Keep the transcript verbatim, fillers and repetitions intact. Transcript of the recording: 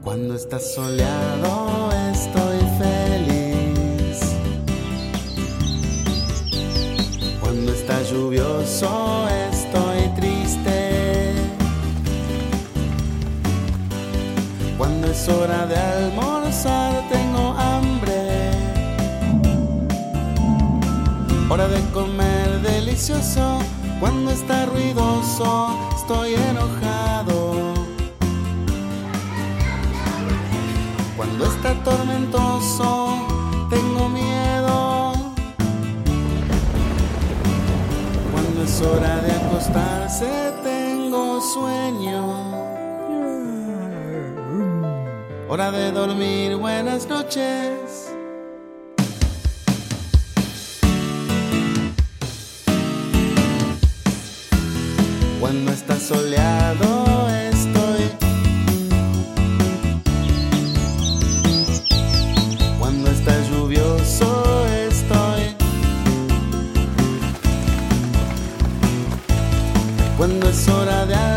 Cuando está soleado estoy feliz. Cuando está lluvioso estoy triste. Cuando es hora de almorzar tengo hambre. Hora de comer delicioso. Cuando está ruidoso estoy enojado. Cuando está tormentoso tengo miedo. Cuando es hora de acostarse tengo sueño. Hora de dormir, buenas noches. Cuando está soleado estoy. Cuando está lluvioso estoy. Cuando es hora de